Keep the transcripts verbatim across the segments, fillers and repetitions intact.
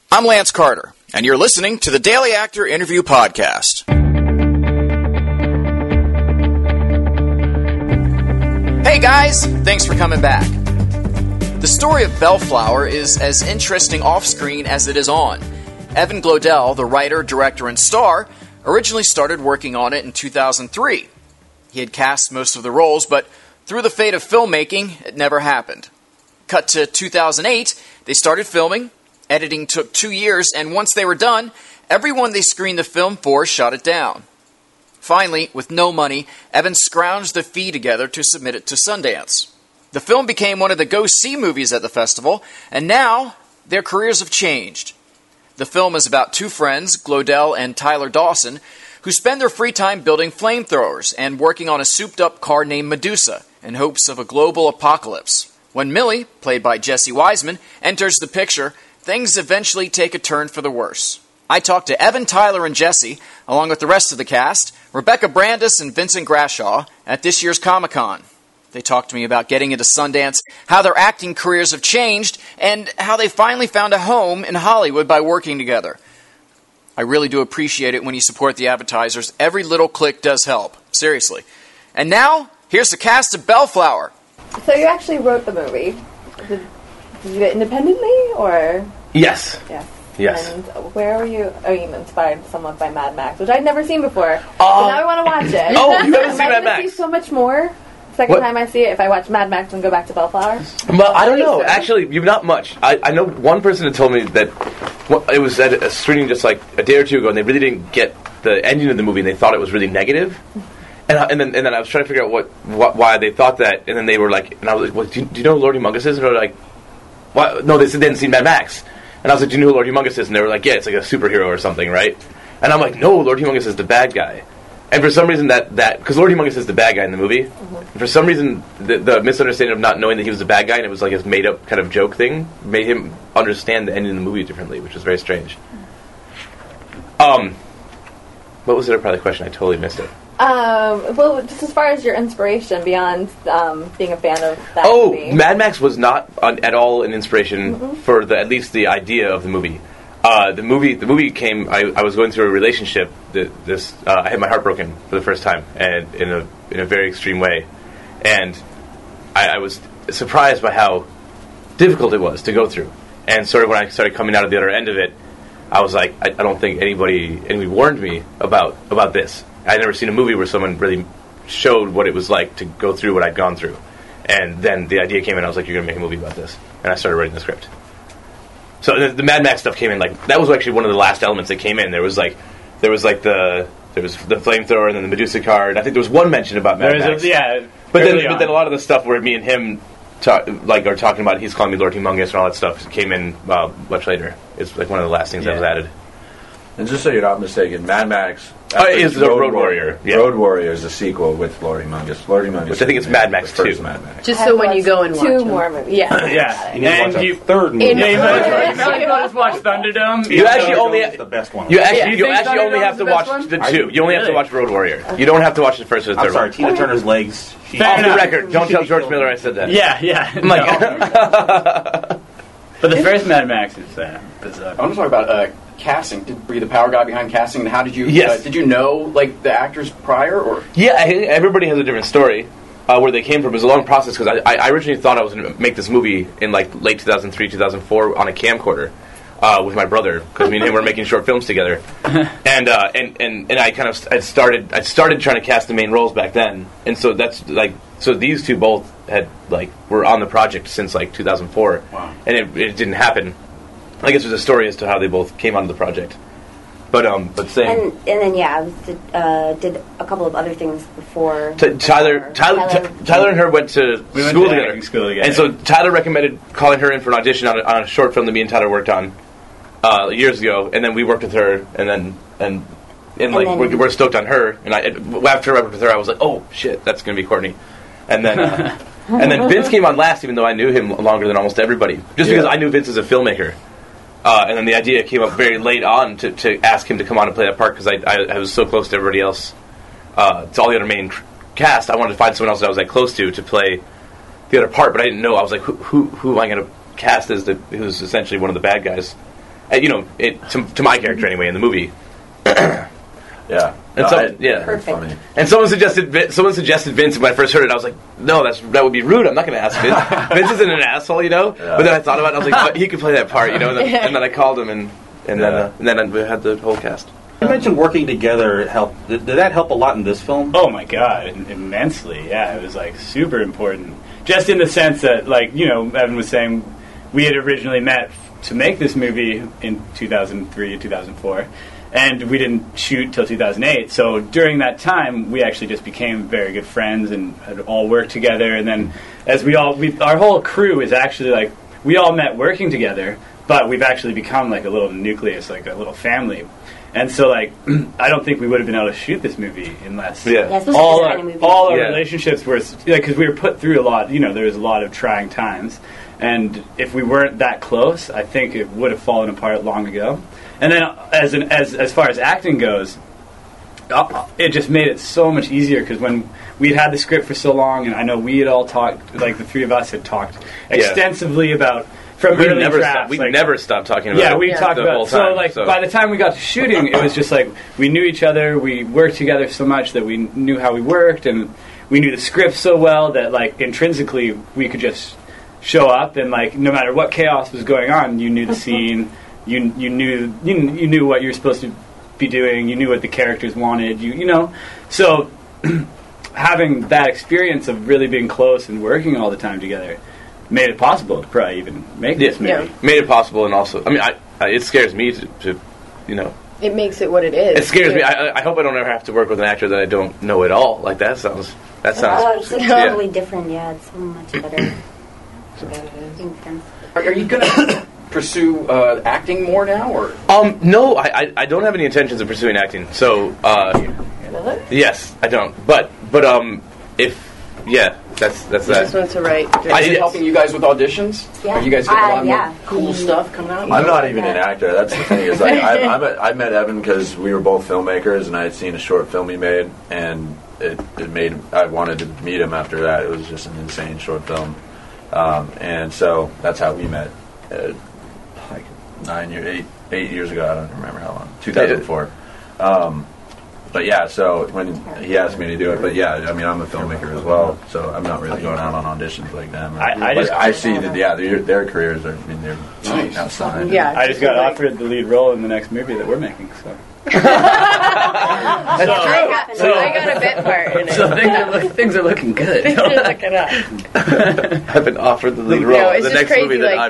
I'm Lance Carter, and you're listening to the Daily Actor Interview Podcast. Hey guys, thanks for coming back. The story of Bellflower is as interesting off-screen as it is on. Evan Glodell, the writer, director, and star, originally started working on it in two thousand three. He had cast most of the roles, but through the fate of filmmaking, it never happened. Cut to two thousand eight, they started filming. Editing took two years, and once they were done, everyone they screened the film for shot it down. Finally, with no money, Evan scrounged the fee together to submit it to Sundance. The film became one of the go-see movies at the festival, and now their careers have changed. The film is about two friends, Glodell and Tyler Dawson, who spend their free time building flamethrowers and working on a souped-up car named Medusa in hopes of a global apocalypse. When Millie, played by Jesse Wiseman, enters the picture, things eventually take a turn for the worse. I talked to Evan, Tyler, and Jesse, along with the rest of the cast, Rebecca Brandis and Vincent Grashaw, at this year's Comic-Con. They talked to me about getting into Sundance, how their acting careers have changed, and how they finally found a home in Hollywood by working together. I really do appreciate it when you support the advertisers. Every little click does help. Seriously. And now, here's the cast of Bellflower. So you actually wrote the movie. Did, did you do it independently, or...? Yes. Yeah. Yes. And where were you? Oh, you inspired somewhat by Mad Max, which I'd never seen before. Uh, so now I want to watch it. Oh, you haven't seen Am I Mad gonna Max? see so much more. Second What? time I see it, if I watch Mad Max and go back to Bellflower. Well, I don't know. So. Actually, you've not much. I, I know one person had told me that well, it was at a screening just like a day or two ago, and they really didn't get the ending of the movie, and they thought it was really negative. And, I, and then and then I was trying to figure out what, what why they thought that, and then they were like, and I was like, well, do, you, do you know who Lord Humongous is? And they were like, what? No, they said they hadn't seen Mad Max. And I was like, do you know who Lord Humongous is? And they were like, yeah, it's like a superhero or something, right? And I'm like, no, Lord Humongous is the bad guy. And for some reason that, that because Lord Humongous is the bad guy in the movie, mm-hmm. and for some reason the, the misunderstanding of not knowing that he was the bad guy and it was like his made-up kind of joke thing made him understand the ending of the movie differently, which was very strange. Um, what was the other part of the question? I totally missed it. Um, well, just as far as your inspiration beyond um, being a fan of that oh, movie. Mad Max was not on, at all an inspiration mm-hmm. for the at least the idea of the movie. Uh, the movie, the movie came. I, I was going through a relationship. That this, uh, I had my heart broken for the first time, and in a in a very extreme way, and I, I was surprised by how difficult it was to go through. And sort of when I started coming out of the other end of it, I was like, I, I don't think anybody anybody warned me about about this. I'd never seen a movie where someone really showed what it was like to go through what I'd gone through. And then the idea came in, I was like, you're going to make a movie about this. And I started writing the script. So the, the Mad Max stuff came in, like, that was actually one of the last elements that came in. There was like, there was like the, there was the flamethrower and then the Medusa car, and I think there was one mention about Mad Max. A, yeah. But then, but then a lot of the stuff where me and him, talk, like, are talking about, he's calling me Lord Humongous and all that stuff came in uh, much later. It's like one of the last things yeah. that was added. And just so you're not mistaken, Mad Max uh, is the Road, Road Warrior. Warrior. Yeah. Road Warrior is a sequel with Lord Humongous. Lord Humongous, which I think it's Mad Max two. Mad Max. Just so when you go and watch two them. more movies, yeah, yeah, you need to watch you, a third movie. Yeah, you might just watch Thunderdome. You actually only the best one. You actually, yeah. you you actually only have to watch one? the two. You only really? have to watch Road Warrior. You don't have to watch the first or the third. I'm sorry, one. Tina Turner's legs. She Off the enough. record, don't tell George Miller I said that. Yeah, yeah. I'm like, no. But the first Mad Max is uh, bizarre. I want to talk about uh, casting. Did, were you the power guy behind casting? And how did you? Yes. Uh, did you know like the actors prior, or? Yeah, I think everybody has a different story. Uh, where they came from. It was a long process because I, I originally thought I was going to make this movie in like late two thousand three, two thousand four on a camcorder uh, with my brother because me and him were making short films together, and uh, and and and I kind of I started I started trying to cast the main roles back then, and so that's like so these two both had like were on the project since like two thousand four, wow. and it, it didn't happen. I guess there's a story as to how they both came onto the project. But um, but same. And, and then yeah, I was, did, uh, did a couple of other things before. T- Tyler, Tyler, Tyler, T- Tyler and her went to we went school to together. School together. And so Tyler recommended calling her in for an audition on a, on a short film that me and Tyler worked on uh, years ago, and then we worked with her, and then and and like and we're, we're stoked on her. And I and after I worked with her, I was like, oh shit, that's gonna be Courtney. And then uh, and then Vince came on last, even though I knew him longer than almost everybody, just Yeah. because I knew Vince as a filmmaker. Uh, and then the idea came up very late on to, to ask him to come on and play that part because I, I, I was so close to everybody else, uh, to all the other main cr- cast. I wanted to find someone else that I was like close to to play the other part, but I didn't know. I was like, who who, who am I going to cast as the who's essentially one of the bad guys? uh, you know, it, to, to my character anyway in the movie. Yeah. And No, so- I- yeah. that's Perfect. funny. And someone suggested Vin- someone suggested Vince, and when I first heard it, I was like, no, that's that would be rude. I'm not going to ask Vince. Vince isn't an asshole, you know. Yeah. But then I thought about it, and I was like, oh, he could play that part, you know. And then, and then I called him, and and then Yeah. uh, and then we had the whole cast. You mentioned working together helped. Did, did that help a lot in this film? Oh my god, im- immensely. Yeah, it was like super important. Just in the sense that, like, you know, Evan was saying, we had originally met f- to make this movie in two thousand three, two thousand four, and we didn't shoot till two thousand eight. So during that time, we actually just became very good friends and had all worked together. And then, as we all, we, our whole crew is actually like, we all met working together, but we've actually become like a little nucleus, like a little family. And so, like, I don't think we would have been able to shoot this movie unless Yeah. Yeah, especially all this our, kind of movie. all our Yeah. relationships were, because we were put through a lot. You know, there was a lot of trying times, and if we weren't that close, I think it would have fallen apart long ago. And then, as an, as as far as acting goes, uh, it just made it so much easier because when we'd had the script for so long, and I know we had all talked, like the three of us had talked extensively about. From We early never drafts, stopped, we like- never stopped talking about yeah, it. we Yeah. talked the about whole so time, like so. by the time we got to shooting, it was just like we knew each other, we worked together so much that we knew how we worked, and we knew the script so well that like intrinsically we could just show up and like no matter what chaos was going on, you knew the scene, you you knew you, you knew what you're supposed to be doing, you knew what the characters wanted, you you know, so having that experience of really being close and working all the time together made it possible to probably even make Yeah. this movie. Yeah. Made it possible, and also, I mean, I, I, it scares me to, to, you know, It makes it what it is. it scares me. Yeah. I, I hope I don't ever have to work with an actor that I don't know at all. Like that sounds, that sounds. Oh, it's like yeah. totally different. Yeah, it's so much better. Intense. Are, are you going to pursue uh, acting more now, or Um, no, I, I, I don't have any intentions of pursuing acting. So, uh, yes, I don't. But, but um, if, yeah, that's that's He just that. wants to write. I is it did- helping you guys with auditions? Yeah. Are you guys getting a Uh, lot yeah. more cool stuff coming out? I'm not even an actor. That's the thing. Is like I, I, met, I met Evan because we were both filmmakers, and I had seen a short film he made, and it, it made I wanted to meet him after that. It was just an insane short film, um, and so that's how we met. Uh, like nine years, eight eight years ago. I don't remember how long. two thousand four. Um, but yeah, so when he asked me to do it, but yeah, I mean, I'm a filmmaker as well, so I'm not really going out on auditions like them. I- I But just- I see that yeah, their, their careers are. I mean, they're Nice. outside. Yeah. I just got like- offered the lead role in the next movie that we're making. So, I got, So- I got a bit part in it. So things are, look, things are looking good. Things are looking up. I've been offered the lead No, role in it's the just next crazy, movie that like- I'm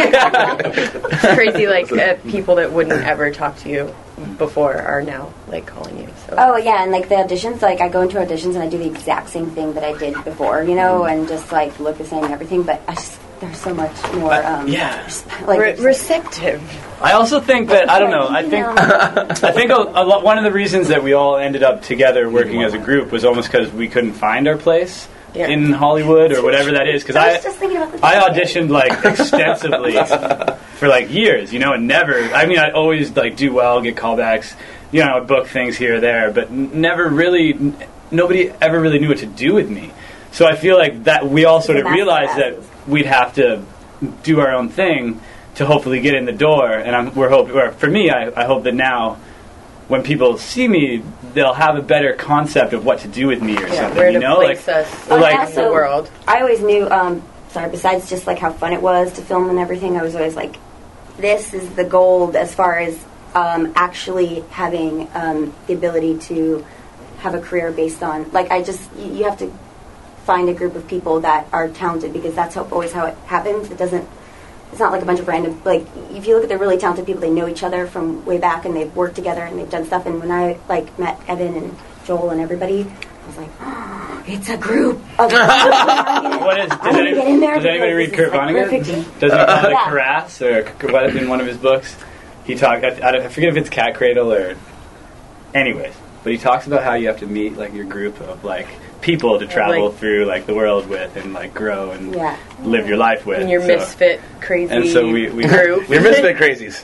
making. It's crazy, like uh, people that wouldn't ever talk to you before are now like calling you. So. Oh yeah, and like the auditions, like I go into auditions and I do the exact same thing that I did before, you know, and just like look the same and everything. But I just there's so much more. Um, yeah. like Re- receptive. I also think that I don't know. I think I think a, a lot, one of the reasons that we all ended up together working as a group was almost because we couldn't find our place Yeah. in Hollywood or whatever that is. Because I I was just thinking about this. I auditioned like extensively for like years, you know, and never. I mean, I'd always like do well, get callbacks, you know, I'd book things here or there, but n- never really. N- nobody ever really knew what to do with me. So I feel like that we all sort of That's realized that fast. we'd have to do our own thing to hopefully get in the door. And I'm, we're hoping, or for me, I, I hope that now, when people see me, they'll have a better concept of what to do with me or Yeah, something. where you to know, place like us Oh, like- yeah, in so the world. I always knew. Um, sorry, besides just like how fun it was to film and everything, I was always like, this is the gold as far as um, actually having um, the ability to have a career based on. Like I just, you, you have to find a group of people that are talented because that's how, always how it happens. It doesn't. It's not like a bunch of random, like, if you look at the really talented people, they know each other from way back and they've worked together and they've done stuff. And when I, like, met Evan and Joel and everybody, I was like, oh, it's a group of people. what is? Does, I'm gonna any, get in there does anybody read because Kurt this is, like, Vonnegut? perfect. Doesn't he call it Yeah. Harass or what in one of his books? He talked. I, I, don't- I forget if it's Cat Cradle or. Anyways, but he talks about how you have to meet like your group of like people to travel Like- through like the world with and like grow and Yeah. live your life with. And your So- misfit, crazy And so we, we group. You're misfit crazies.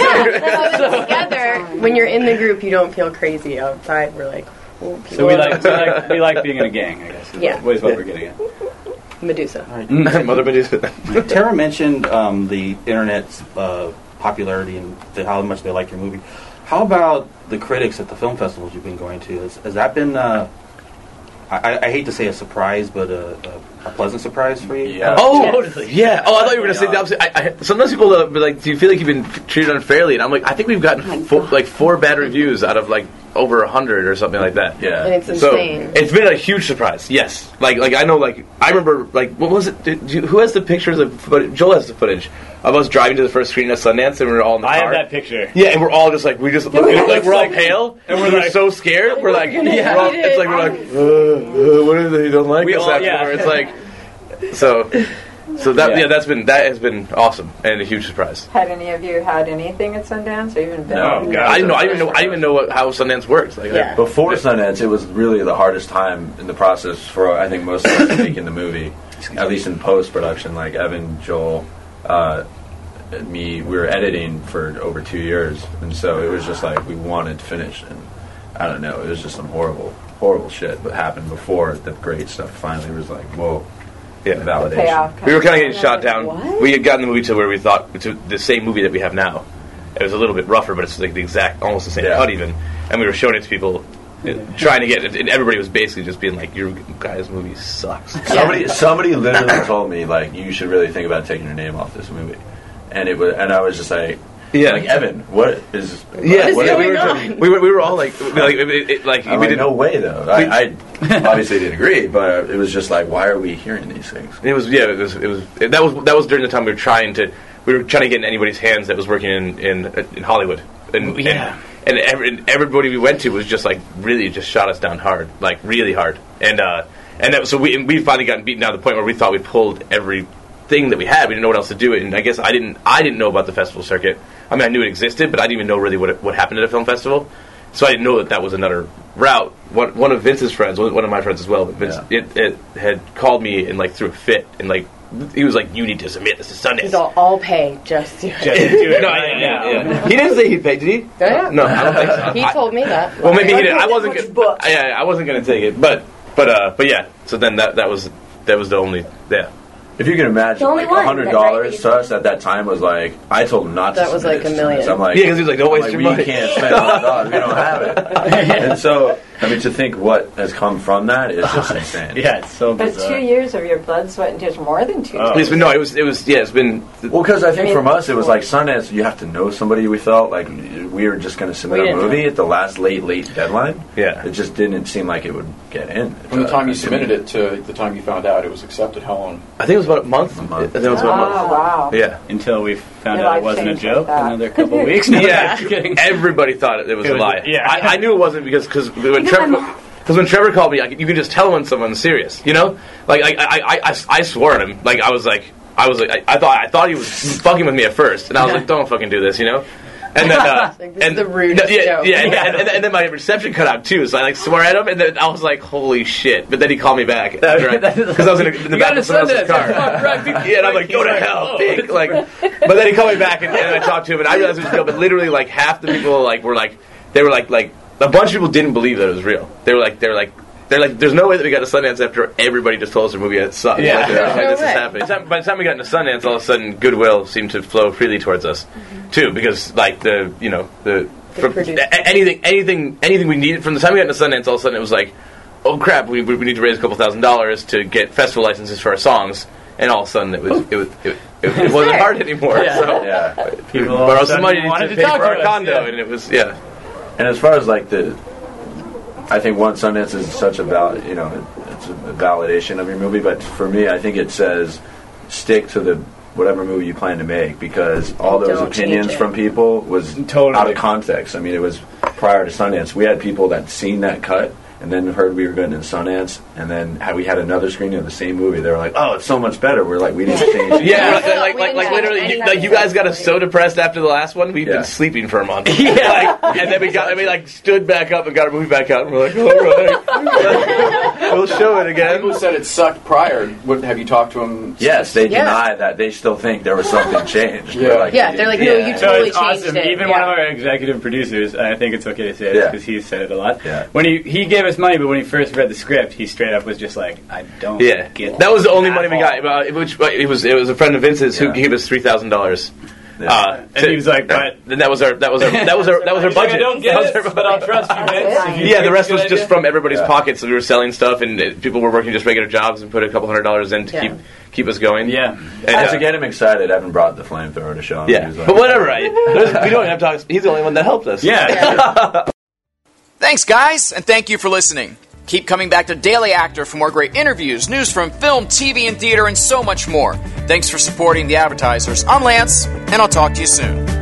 Yeah, so together, when you're in the group, you don't feel crazy. Outside, we're like, cool people. So we like, we like we like being in a gang, I guess. Is Yeah. what, is what we're getting at. Medusa. Mother Medusa. Tara mentioned um, the internet's uh, popularity and the, how much they like your movie. How about the critics at the film festivals you've been going to? Has, has that been, uh, I, I hate to say a surprise, but a, a, a pleasant surprise for you? Yeah. Oh, totally. Yeah. Oh, I thought you were going to say the opposite. I, I, sometimes people uh, be like, do you feel like you've been treated unfairly? And I'm like, I think we've gotten four, like four bad reviews out of like over a hundred or something like that. Yeah. And it's So insane. it's been a huge surprise. Yes. Like, like I know, like I remember, like what was it? Did you, who has the pictures of footage? Joel has the footage of us driving to the first screening at Sundance, and we were all in the I car. have that picture. Yeah, and we're all just like we just we all like we're all like- pale, and we're we're like like- so scared. We're like, gonna yeah, we're all, hate it's it. like we're like, uh, uh, what if they don't like We us all- after? yeah. It's like, so, so that yeah. Yeah. that's been that has been awesome and a huge surprise. Had any of you had anything at Sundance or even been? No. Oh, God. I didn't know. I didn't know. I didn't even know what, how Sundance works. Like, Yeah. I, Before Sundance, it was really the hardest time in the process for I think most of us making the movie, at least in post production. Like Evan, Joel, uh, and me, we were editing for over two years, and so it was just like we wanted to finish, and I don't know, it was just some horrible, horrible shit that happened before the great stuff finally was like, whoa, yeah. validation. Payoff. We were kind of getting shot down. What? We had gotten the movie to where we thought to the same movie that we have now. It was a little bit rougher, but it's like the exact, almost the same Yeah. cut even. And we were showing it to people, uh, trying to get it, and everybody was basically just being like, "Your guys' movie sucks." Somebody, somebody literally told me like you should really think about taking your name off this movie, and it was, and I was just like, Yeah. like Evan, what is, Yeah, what yeah, are we we were, doing? we were we were all like, like, it, it, like I'm we like, didn't. no way though. I, I obviously didn't agree, but it was just like, why are we hearing these things? It was yeah. It was it was it, that was that was during the time we were trying to we were trying to get in anybody's hands that was working in in, in Hollywood. And, Yeah. and and, every, and everybody we went to was just like really just shot us down hard, like really hard. And uh and that, so we and we finally gotten beaten down to the point where we thought we pulled everything that we had. We didn't know what else to do. And I guess I didn't I didn't know about the festival circuit. I mean, I knew it existed, but I didn't even know really what it, what happened at a film festival. So I didn't know that that was another route. One, one of Vince's friends, one of my friends as well, but Vince, Yeah. it, it had called me and like threw a fit and like he was like, "You need to submit this to Sundance." He's all, I'll pay just to Just do it no, right yeah, now. yeah, yeah. He didn't say he'd pay, did he? Yeah. No, I don't think so. He I- told me that. Well, maybe he did. I That wasn't. much Gonna, book. yeah, I wasn't going to take it, but but uh, but yeah. So then that that was that was the only yeah. If you can imagine, The only like one, hundred right, dollars right? to us at that time was like, I told him not to. That was submit like it a to million. Sundance. I'm like, Yeah, 'cause he was like, "Don't I'm waste your we money." can't spend one hundred dollars. We don't have it. And so, I mean, to think what has come from that is just insane. Yeah, it's so But bizarre. two years of your blood, sweat, and tears, more than two Oh. years. It's been, no, it was it was yeah. It's been Well, because I think I mean, from us, it was like Sundance. You have to know somebody. We felt like we were just going to submit We a didn't movie at the last late, late deadline. Yeah. it just didn't seem like it would get in. From the time you submitted it to the time you found out it was accepted, how long? I think it was about a month. A month. I think it was about a month. Oh, wow. Yeah. Until we found Your out it life wasn't a changed like joke. that. Another couple of weeks. No, Yeah, just kidding. everybody thought it, it was It a was- lie. yeah. I, I knew it wasn't because cause when Trevor because when Trevor called me, I, you can just tell when someone's serious. You know, like I I, I, I, I swore at him. Like I was like I was like I, I thought I thought he was fucking with me at first, and I was like, don't fucking do this, you know. And then, uh, Like, this and is the rudest yeah, joke. yeah, and, and, and, and then my reception cut out too, so I like swore at him, and then I was like, "Holy shit!" But then he called me back because I was in, a, in the You back got of a someone else's Sundance, car. that's fucked right. Yeah, and I'm like, "Go to hell, pig!" Like, but then he called me back, and, and I talked to him, and I realized it was real. But literally, like half the people like were like, they were like, like a bunch of people didn't believe that it was real. They were like, they were like. They're like, there's no way that we got to Sundance after everybody just told us our movie had sucked. Yeah. Like, they're like, No this is way. happening. By the, time, by the time we got into Sundance, all of a sudden, goodwill seemed to flow freely towards us, too, because like the, you know, the, The from, producer. a- anything, anything, anything we needed from the time we got into Sundance, all of a sudden it was like, oh crap, we, we need to raise a couple thousand dollars to get festival licenses for our songs, and all of a sudden it was, it was, it, it, it wasn't hard anymore. Yeah. So Yeah, People all of borrow a some sudden money to wanted pay to talk for to our us, condo, yeah. and it was yeah. and as far as like the, I think one Sundance is such a val, you know, it's a validation of your movie. But for me, I think it says stick to the whatever movie you plan to make, because all those Don't change opinions it. from people was Totally. out of context. I mean, it was prior to Sundance. We had people that seen that cut and then heard we were going to Sundance, and then had we had another screening of the same movie, they were like, "Oh, it's so much better." We're like, "We didn't change it." Yeah, like, like, We like, didn't like have literally, any you, like, you guys got us so depressed after the last one, we've Yeah. been sleeping for a month. Yeah, like, and then we got, and we like stood back up and got our movie back out, and we're like, all right, we'll show it People again. who said it sucked prior, what, have you talked to them? Yes, they Yeah. deny that. They still think there was something changed. Yeah. They're like, Yeah, they're like, no, you So totally it's changed awesome. it. Even Yeah. one of our executive producers, and I think it's okay to say this Yeah. because he's said it a lot. Yeah. When he he gave us money, but when he first read the script, he straight up was just like, "I don't Yeah, get that was the only at money we all." got. Uh, Which it was, it was a friend of Vince's who Yeah. gave us three thousand dollars Yeah. Uh, And he was like, but then that was our that was our that was our that was our He's like, budget. I don't That was get it, our- but I'll trust you, Vince. If you Yeah, think the rest it's a was good just idea. from everybody's Yeah. pockets. So we were selling stuff, and uh, people were working just regular jobs and put a couple hundred dollars in to Yeah. keep keep us going. Yeah. and, And uh, to get him excited, Evan brought the flamethrower to show him. He yeah. was like, But whatever, I, there's- we don't have to talk. He's the only one that helped us. Yeah. Thanks, guys, and thank you for listening. Keep coming back to Daily Actor for more great interviews, news from film, T V, and theater, and so much more. Thanks for supporting the advertisers. I'm Lance, and I'll talk to you soon.